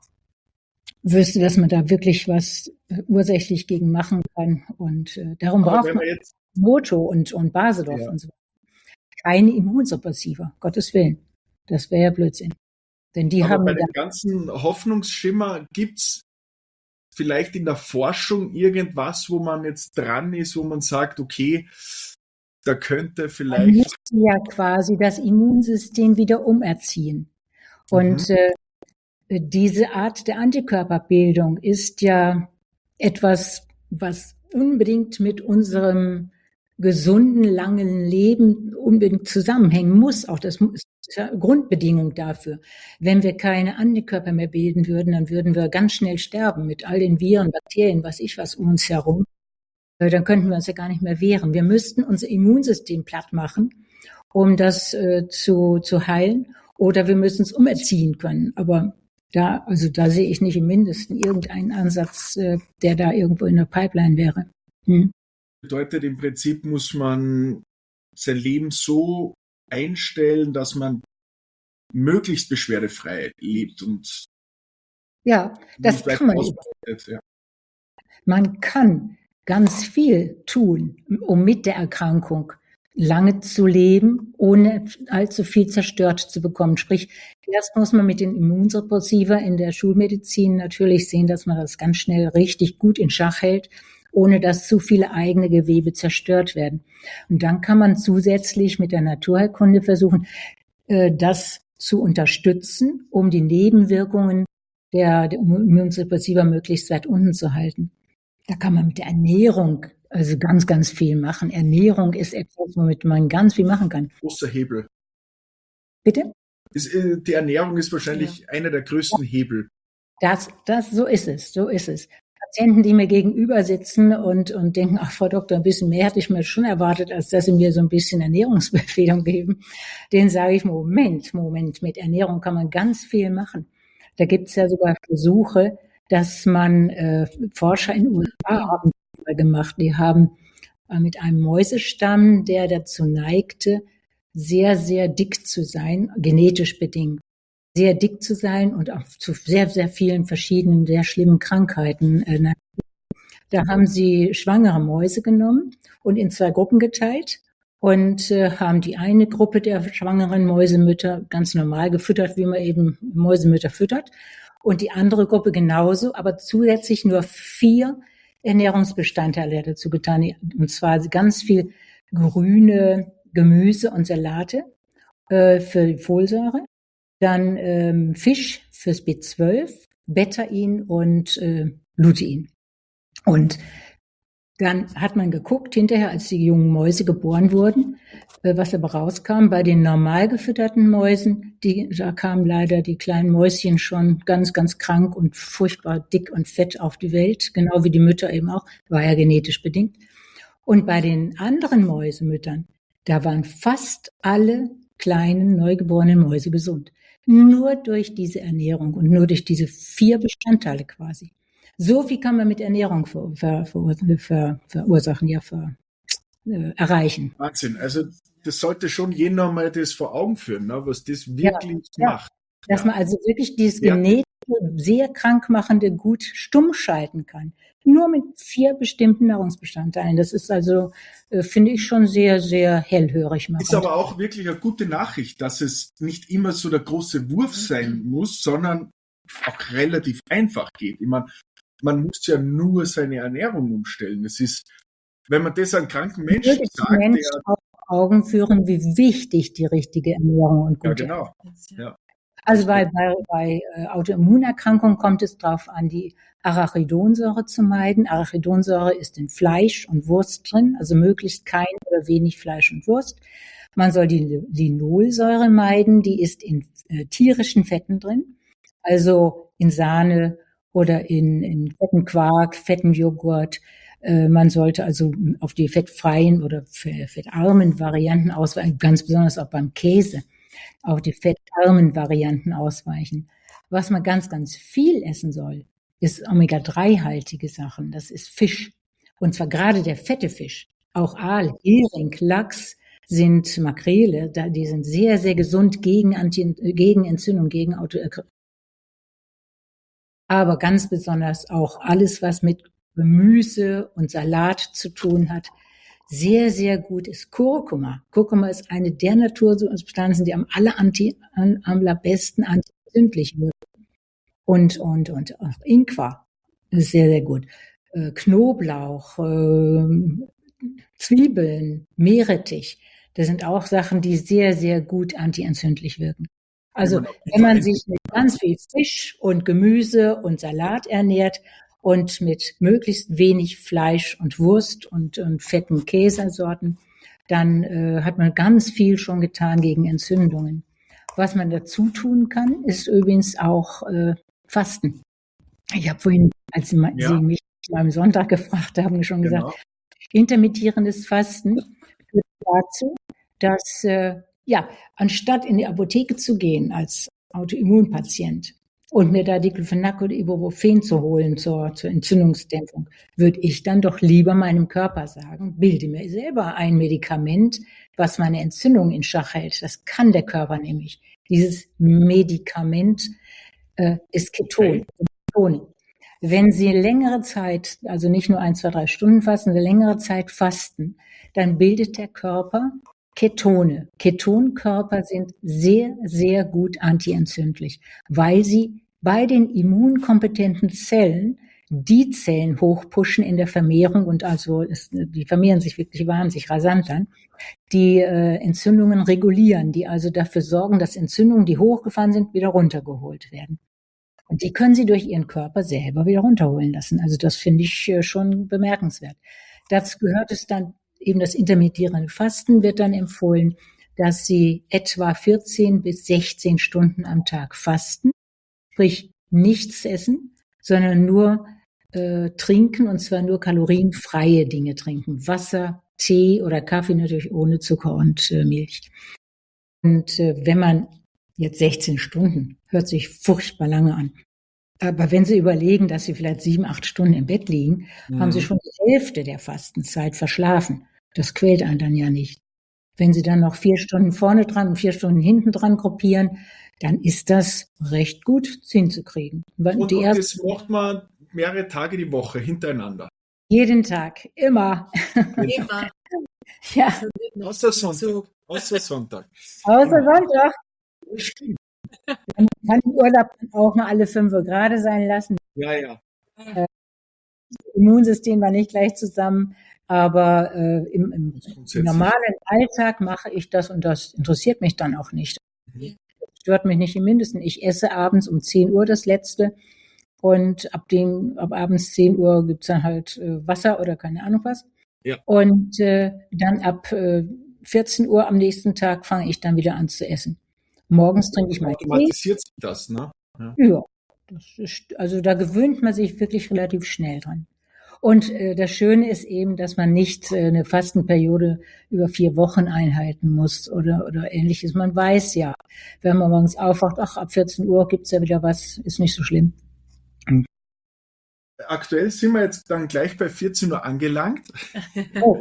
wüsste, dass man da wirklich was ursächlich gegen machen kann. Und äh, darum Aber braucht wenn man wir jetzt, Moto und, und Basedorf Ja. und so. Keine Immunsuppressiva, Gottes Willen. Das wäre ja Blödsinn. Denn die aber haben bei da, dem ganzen Hoffnungsschimmer gibt's vielleicht in der Forschung irgendwas, wo man jetzt dran ist, wo man sagt, okay, da könnte man vielleicht, müsste ja quasi das Immunsystem wieder umerziehen. Und Mhm. äh, diese Art der Antikörperbildung ist ja etwas, was unbedingt mit unserem gesunden, langen Leben unbedingt zusammenhängen muss. Auch das ist ja Grundbedingung dafür. Wenn wir keine Antikörper mehr bilden würden, dann würden wir ganz schnell sterben mit all den Viren, Bakterien, was ich was um uns herum. Äh, Dann könnten wir uns ja gar nicht mehr wehren. Wir müssten unser Immunsystem platt machen, um das äh, zu, zu heilen. Oder wir müssen es umerziehen können. Aber da, also da sehe ich nicht im Mindesten irgendeinen Ansatz, äh, der da irgendwo in der Pipeline wäre. Hm. bedeutet im Prinzip, muss man sein Leben so einstellen, dass man möglichst beschwerdefrei lebt und Ja, das nicht weiter kann man. ausbreitet. Ja. Man kann ganz viel tun, um mit der Erkrankung lange zu leben, ohne allzu viel zerstört zu bekommen. Sprich, erst muss man mit den Immunsuppressiva in der Schulmedizin natürlich sehen, dass man das ganz schnell richtig gut in Schach hält, ohne dass zu viele eigene Gewebe zerstört werden. Und dann kann man zusätzlich mit der Naturheilkunde versuchen, äh, das zu unterstützen, um die Nebenwirkungen der, der Immunsuppressiva möglichst weit unten zu halten. Da kann man mit der Ernährung also ganz, ganz viel machen. Ernährung ist etwas, womit man ganz viel machen kann. Großer Hebel. Bitte? Ist, äh, die Ernährung ist wahrscheinlich einer der größten Hebel. Das, das, so ist es, so ist es. Patienten, die mir gegenüber sitzen und, und denken, ach, Frau Doktor, ein bisschen mehr hätte ich mir schon erwartet, als dass Sie mir so ein bisschen Ernährungsbefehlung geben. Denen sage ich, Moment, Moment, mit Ernährung kann man ganz viel machen. Da gibt es ja sogar Versuche, dass man, äh, Forscher in den U S A haben gemacht, die haben äh, mit einem Mäusestamm, der dazu neigte, sehr, sehr dick zu sein, genetisch bedingt, sehr dick zu sein und auch zu sehr, sehr vielen verschiedenen, sehr schlimmen Krankheiten. Äh, da haben sie schwangere Mäuse genommen und in zwei Gruppen geteilt und äh, haben die eine Gruppe der schwangeren Mäusemütter ganz normal gefüttert, wie man eben Mäusemütter füttert, und die andere Gruppe genauso, aber zusätzlich nur vier Ernährungsbestandteile dazu getan, und zwar ganz viel grüne Gemüse und Salate äh, für die Folsäure, dann ähm, Fisch fürs B zwölf, Betain und äh, Lutein. Und dann hat man geguckt, hinterher, als die jungen Mäuse geboren wurden, was aber rauskam. Bei den normal gefütterten Mäusen, die, da kamen leider die kleinen Mäuschen schon ganz, ganz krank und furchtbar dick und fett auf die Welt, genau wie die Mütter eben auch, war ja genetisch bedingt. Und bei den anderen Mäusemüttern, da waren fast alle kleinen, neugeborenen Mäuse gesund. Nur durch diese Ernährung und nur durch diese vier Bestandteile quasi. So viel kann man mit Ernährung ver, ver, ver, ver, verursachen, ja, ver, äh, erreichen. Wahnsinn. Also das sollte schon jeder mal das vor Augen führen, ne, was das wirklich ja, macht. Ja. Dass ja. man also wirklich dieses ja. genetische, sehr krankmachende gut stumm schalten kann. Nur mit vier bestimmten Nahrungsbestandteilen. Das ist also, äh, finde ich, schon sehr, sehr hellhörig machend. Ist aber auch wirklich eine gute Nachricht, dass es nicht immer so der große Wurf sein muss, sondern auch relativ einfach geht. Ich meine, man muss ja nur seine Ernährung umstellen. Es ist, wenn man das an kranken Menschen Würde sagt, Mensch der auf Augen führen, wie wichtig die richtige Ernährung und gute ja, genau. Ja. Also bei, bei, bei äh, Autoimmunerkrankungen kommt es darauf an, die Arachidonsäure zu meiden. Arachidonsäure ist in Fleisch und Wurst drin, also möglichst kein oder wenig Fleisch und Wurst. Man soll die Linolsäure meiden, die ist in äh, tierischen Fetten drin, also in Sahne oder in, in fetten Quark, fetten Joghurt. Äh, man sollte also auf die fettfreien oder fettarmen Varianten ausweichen, ganz besonders auch beim Käse, auf die fettarmen Varianten ausweichen. Was man ganz, ganz viel essen soll, ist Omega drei haltige Sachen. Das ist Fisch. Und zwar gerade der fette Fisch. Auch Aal, Hering, Lachs sind Makrele. Die sind sehr, sehr gesund gegen, Anti, gegen Entzündung, gegen Auto. Aber ganz besonders auch alles, was mit Gemüse und Salat zu tun hat. Sehr, sehr gut ist Kurkuma. Kurkuma ist eine der Natursubstanzen, die am aller anti, am allerbesten antientzündlich wirken. Und, und, und auch Ingwer ist sehr, sehr gut. Äh, Knoblauch, äh, Zwiebeln, Meerrettich. Das sind auch Sachen, die sehr, sehr gut antientzündlich wirken. Also, wenn man sich mit ganz viel Fisch und Gemüse und Salat ernährt und mit möglichst wenig Fleisch und Wurst und, und fetten Käsesorten, dann äh, hat man ganz viel schon getan gegen Entzündungen. Was man dazu tun kann, ist übrigens auch äh, Fasten. Ich habe vorhin, als Sie, ja. Sie mich am Sonntag gefragt haben, schon gesagt, genau. Intermittierendes Fasten führt dazu, dass äh, ja, anstatt in die Apotheke zu gehen als Autoimmunpatient und mir da Diclofenac oder Ibuprofen zu holen zur, zur Entzündungsdämpfung, würde ich dann doch lieber meinem Körper sagen, bilde mir selber ein Medikament, was meine Entzündung in Schach hält. Das kann der Körper nämlich. Dieses Medikament äh, ist Keton. Okay. Wenn Sie längere Zeit, also nicht nur ein, zwei, drei Stunden fasten, eine längere Zeit fasten, dann bildet der Körper Ketone. Ketonkörper sind sehr, sehr gut antientzündlich, weil sie bei den immunkompetenten Zellen die Zellen hochpushen in der Vermehrung und also es, die vermehren sich wirklich wahnsinnig rasant dann, die äh, Entzündungen regulieren, die also dafür sorgen, dass Entzündungen, die hochgefahren sind, wieder runtergeholt werden. Und die können Sie durch Ihren Körper selber wieder runterholen lassen. Also das finde ich äh, schon bemerkenswert. Dazu gehört es dann eben das intermittierende Fasten wird dann empfohlen, dass Sie etwa vierzehn bis sechzehn Stunden am Tag fasten, sprich nichts essen, sondern nur äh, trinken und zwar nur kalorienfreie Dinge trinken. Wasser, Tee oder Kaffee natürlich ohne Zucker und äh, Milch. Und äh, wenn man jetzt sechzehn Stunden, hört sich furchtbar lange an. Aber wenn Sie überlegen, dass Sie vielleicht sieben, acht Stunden im Bett liegen, mhm. haben Sie schon die Hälfte der Fastenzeit verschlafen. Das quält einen dann ja nicht. Wenn Sie dann noch vier Stunden vorne dran und vier Stunden hinten dran gruppieren, dann ist das recht gut hinzukriegen. Und, und das macht man mehrere Tage die Woche hintereinander? Jeden Tag, immer. Immer. Ja. Außer Sonntag. Außer Sonntag. Außer Sonntag. Stimmt. Man kann den Urlaub auch mal alle fünf Grad sein lassen. Ja, ja. Äh, das Immunsystem war nicht gleich zusammen, aber äh, im, im normalen Alltag mache ich das und das interessiert mich dann auch nicht. Das stört mich nicht im Mindesten. Ich esse abends um zehn Uhr das Letzte Und ab dem, ab abends zehn Uhr gibt's dann halt äh, Wasser oder keine Ahnung was. Ja. Und äh, dann ab äh, vierzehn Uhr am nächsten Tag fange ich dann wieder an zu essen. Morgens trinke ich meinen Tee. Automatisiert sich das, ne? Ja. Ja, das ist, also da gewöhnt man sich wirklich relativ schnell dran. Und äh, das Schöne ist eben, dass man nicht äh, eine Fastenperiode über vier Wochen einhalten muss oder oder ähnliches. Man weiß ja, wenn man morgens aufwacht, ach, ab vierzehn Uhr gibt's ja wieder was, ist nicht so schlimm. Aktuell sind wir jetzt dann gleich bei vierzehn Uhr angelangt. Oh.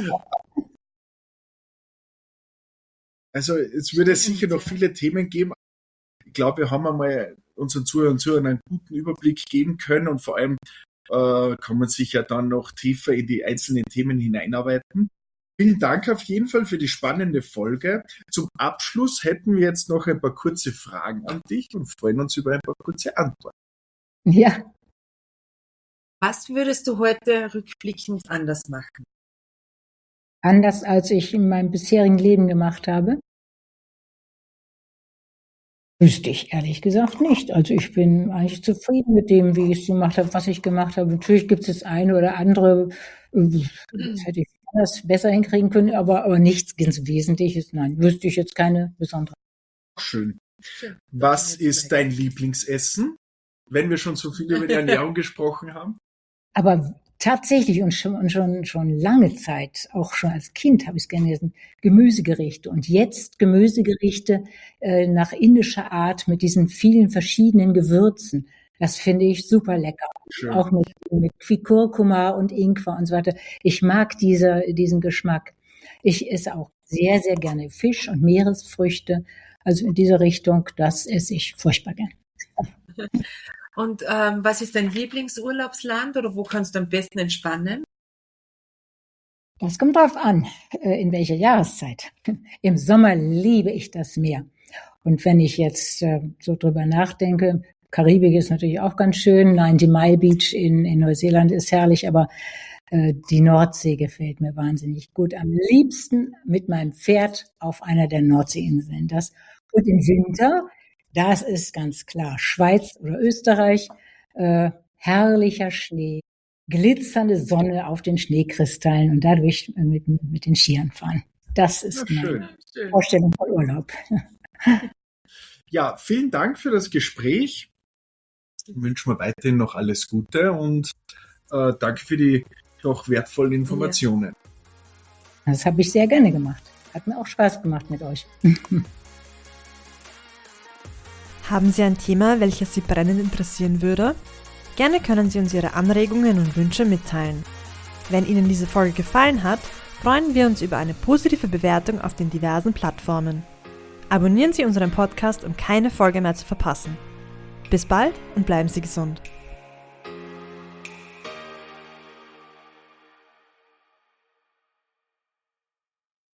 Also es würde sicher noch viele Themen geben. Ich glaube, wir haben einmal unseren Zuhörern und Zuhörern einen guten Überblick geben können und vor allem äh, kann man sich ja dann noch tiefer in die einzelnen Themen hineinarbeiten. Vielen Dank auf jeden Fall für die spannende Folge. Zum Abschluss hätten wir jetzt noch ein paar kurze Fragen an dich und freuen uns über ein paar kurze Antworten. Ja. Was würdest du heute rückblickend anders machen? Anders als ich in meinem bisherigen Leben gemacht habe? Wüsste ich ehrlich gesagt nicht. Also ich bin eigentlich zufrieden mit dem, wie ich es gemacht habe, was ich gemacht habe. Natürlich gibt es das eine oder andere, äh, das hätte ich anders besser hinkriegen können, aber, aber nichts ganz Wesentliches. Nein, wüsste ich jetzt keine besondere. Schön. Was ist dein Lieblingsessen, wenn wir schon so viel über die Ernährung gesprochen haben? Aber tatsächlich und schon, und schon, schon lange Zeit, auch schon als Kind habe ich es gerne gegessen, Gemüsegerichte. Und jetzt Gemüsegerichte äh, nach indischer Art mit diesen vielen verschiedenen Gewürzen. Das finde ich super lecker. Schön. Auch mit, mit Kurkuma und Ingwer und so weiter. Ich mag diese, diesen Geschmack. Ich esse auch sehr, sehr gerne Fisch und Meeresfrüchte. Also in dieser Richtung, das esse ich furchtbar gern. Und ähm, was ist dein Lieblingsurlaubsland oder wo kannst du am besten entspannen? Das kommt drauf an, äh, in welcher Jahreszeit. Im Sommer liebe ich das Meer. Und wenn ich jetzt äh, so drüber nachdenke, Karibik ist natürlich auch ganz schön, Ninety Mile Beach in, in Neuseeland ist herrlich, aber äh, die Nordsee gefällt mir wahnsinnig gut. Am liebsten mit meinem Pferd auf einer der Nordseeinseln. Das und im Winter, das ist ganz klar Schweiz oder Österreich, äh, herrlicher Schnee, glitzernde Sonne auf den Schneekristallen und dadurch mit, mit den Skiern fahren. Das ist Ja, meine schön. Vorstellung von Urlaub. Ja, vielen Dank für das Gespräch. Ich wünsche mir weiterhin noch alles Gute und äh, danke für die doch wertvollen Informationen. Das habe ich sehr gerne gemacht. Hat mir auch Spaß gemacht mit euch. Haben Sie ein Thema, welches Sie brennend interessieren würde? Gerne können Sie uns Ihre Anregungen und Wünsche mitteilen. Wenn Ihnen diese Folge gefallen hat, freuen wir uns über eine positive Bewertung auf den diversen Plattformen. Abonnieren Sie unseren Podcast, um keine Folge mehr zu verpassen. Bis bald und bleiben Sie gesund.